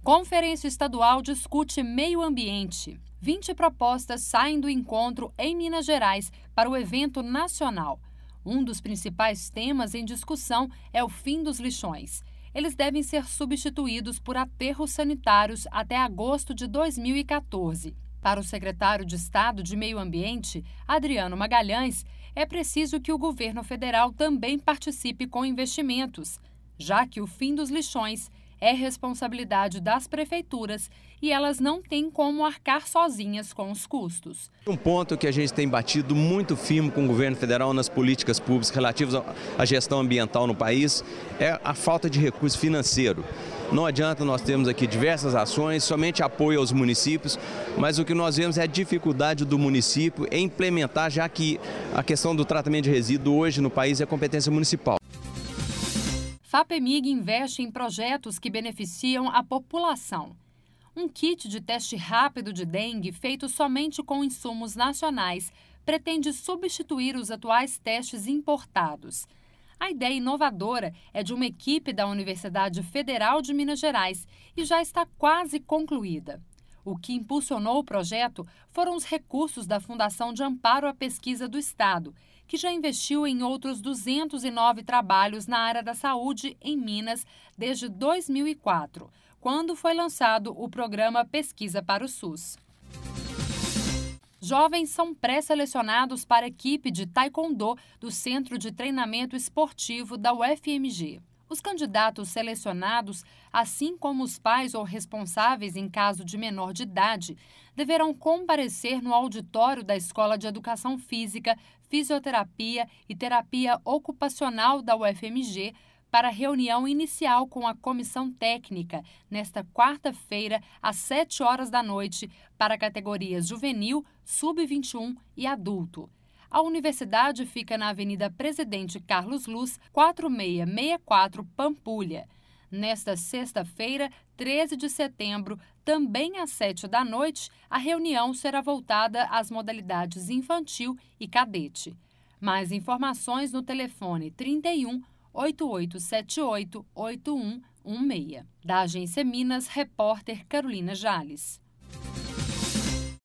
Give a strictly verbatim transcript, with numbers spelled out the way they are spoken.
Conferência Estadual discute meio ambiente. vinte propostas saem do encontro em Minas Gerais para o evento nacional. Um dos principais temas em discussão é o fim dos lixões. Eles devem ser substituídos por aterros sanitários até agosto de dois mil e quatorze. Para o secretário de Estado de Meio Ambiente, Adriano Magalhães, é preciso que o governo federal também participe com investimentos, já que o fim dos lixões é responsabilidade das prefeituras e elas não têm como arcar sozinhas com os custos. Um ponto que a gente tem batido muito firme com o governo federal nas políticas públicas relativas à gestão ambiental no país é a falta de recurso financeiro. Não adianta nós termos aqui diversas ações, somente apoio aos municípios, mas o que nós vemos é a dificuldade do município em implementar, já que a questão do tratamento de resíduo hoje no país é competência municipal. FAPEMIG investe em projetos que beneficiam a população. Um kit de teste rápido de dengue feito somente com insumos nacionais pretende substituir os atuais testes importados. A ideia inovadora é de uma equipe da Universidade Federal de Minas Gerais e já está quase concluída. O que impulsionou o projeto foram os recursos da Fundação de Amparo à Pesquisa do Estado, que já investiu em outros duzentos e nove trabalhos na área da saúde em Minas desde dois mil e quatro, quando foi lançado o programa Pesquisa para o SUS. Jovens são pré-selecionados para a equipe de taekwondo do Centro de Treinamento Esportivo da U F M G. Os candidatos selecionados, assim como os pais ou responsáveis em caso de menor de idade, deverão comparecer no auditório da Escola de Educação Física, Fisioterapia e Terapia Ocupacional da U F M G para a reunião inicial com a comissão técnica, nesta quarta-feira, às sete horas da noite, para categorias juvenil, sub vinte e um e adulto. A universidade fica na Avenida Presidente Carlos Luz, quatro seis seis quatro, Pampulha. Nesta sexta-feira, treze de setembro, também às sete da noite, a reunião será voltada às modalidades infantil e cadete. Mais informações no telefone trinta e um, oito oito sete oito, oito um um seis. Da Agência Minas, repórter Carolina Jales.